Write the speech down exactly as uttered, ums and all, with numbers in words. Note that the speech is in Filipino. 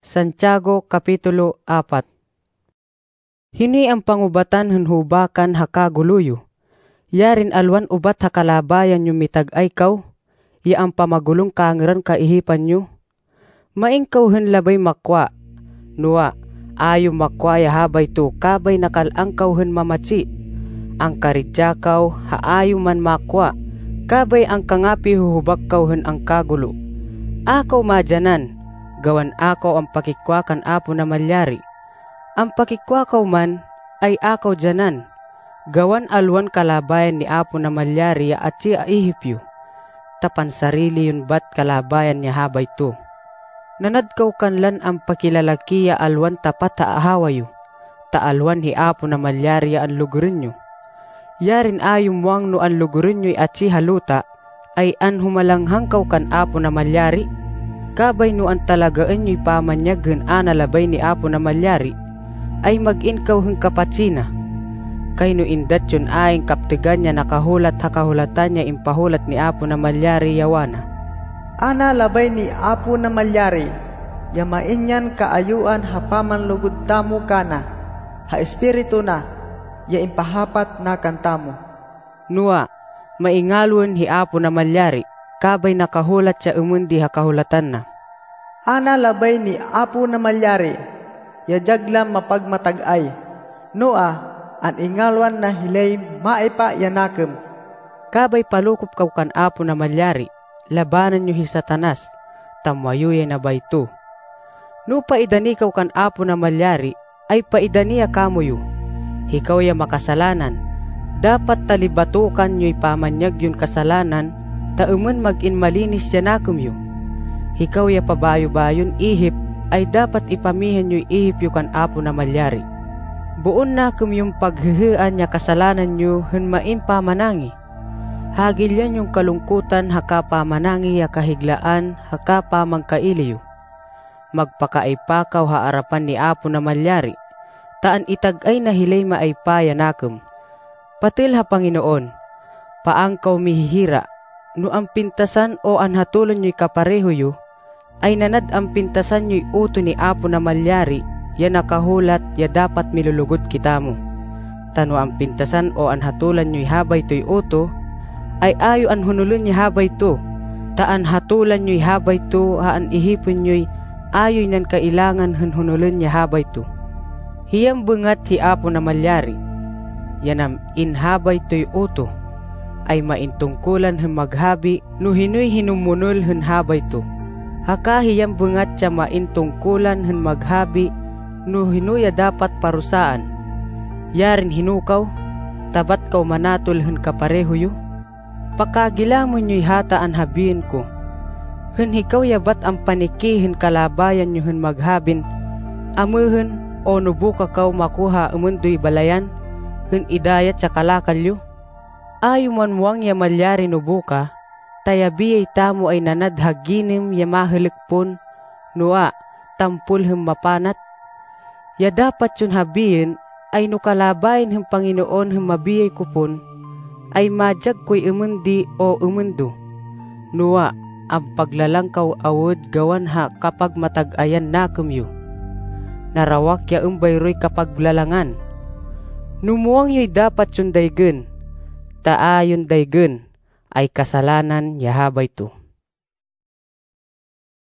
Santiago Kapitulo apat. Hini ang pangubatan hên hubakan hakaguluyo. Yarin alwan ubat hakalabayan nyo mitag ay kaw, ya ang pamagulong kangeran kaihipan nyo. Maingkaw hên labay makwa, nuwa, ayo makwa ya habay to kabay nakalangkaw hên mamatsi. Ang karidyakaw haayo man makwa, kabay ang kangapi huhubakaw hên ang kagulo. Akaw madyanan, gawan akaw ang pakikwakan apo na malyari. Ang pakikwakaw man ay akaw dyanan, gawan alwan kalabayan ni apo na malyari ya at siya ihipyo. Tapan sarili yun bat kalabayan niya habay to. Nanadkaw kanlan ang pakilalaki ya alwan tapat haahawayo, ta alwan hi apo na malyari ya ang lugurin nyo. Yarin ayong muang no ang lugurin nyo'y at si haluta, ay an humalanghangkaw kan apo na malyari. Kabay no ang talagaan nyo'y pamanyag hên analabay ni apo na malyari, ay mag-inkaw hên kapatsina. Kay no indat yun ayong kaptigan niya nakahulat hakahulatan niya impahulat ni apo na malyari yawana. Ana labay ni apo na malyari, yamainyan kaayuan hapaman lugod tamo kana, ha espiritu na, ya impahapat na kantamo. Nuwa, maingalwan hi apo na malyari, kabay nakahulat siya umundi hakahulatan na. Ana labay ni apo na malyari, ya jaglam mapagmatag-ay. Noa, an ingalwan na hilay maipa yanakem. Kabay palukop kaw kan apo na malyari, labanan nyo hi satanas, tamwayuya na bayto. No paidani kaw kan apo na malyari, ay paidaniya kamoyo. Hikaw ya makasalanan, dapat talibatukan nyo'y pamanyag yun kasalanan, tauman mag-in malinis yanakem yo. Hikaw ya pabayo-bayon ihip, ay dapat ipamihan nyo'y ihip yu kan apo na malyari. Buon nakem yung paghihian niya kasalanan nyo hên main pamanangi. Hagilyan yung kalungkutan haka pamanangi ya kahiglaan haka pamangkailiyo. Magpakaipakaw haarapan ni apo na malyari, taan itag-ay na hilay maaypaya nakem. Patil ha Panginoon, paangkaw mihihira, no ang pintasan o anhatulan nyo'y kapareho yu, ay nanad ang pintasan nyo'y uto ni apo na malyari, ya nakahulat ya dapat milulugod kitamo. Tano ang pintasan o anhatulan nyo'y habay to'y uto, ay ayo an hunulun niya habay to, taan hatulan nyo'y habay to, haan ihipon nyo'y ayo'y nan kailangan hên hunulun niya habay to. Hiyam bengat hi apo na malyari, yanam inhabay to'y uto, ay maintungkulan hên maghabi no hinoy hinumunol hên habay to. Haka hiyam bengat siya maintungkulan hên maghabi no hinuya dapat parusaan. Yarin hinukaw, tabat kaw manatol hên kapareho yu. Pakagilamon nyo'y hataan habiin ko, hên hikaw yabat ang paniki hên kalabayan nyo hên maghabin, amuhên o nubuka kaw makuha umundo'y balayan, hên idayat sa kalakalyo. Ayo man muang ya malyari nubuka, tayabiyay tamo ay nanad haginim ya mahilikpon, nuwa, tampul hên mapanat. Ya dapat yun habiin, ay no kalabayan hên Panginoon hên mabiyay kupon, ay majag ko'y umundi o umundo. Nuwa, ang paglalangkaw awod gawan ha kapag matag-ayan nakem yu. Narawak ya umbay ro'y kapag lalangan. Numuang yo'y dapat yung daygen, taayon daygen, ay kasalanan ya habay to.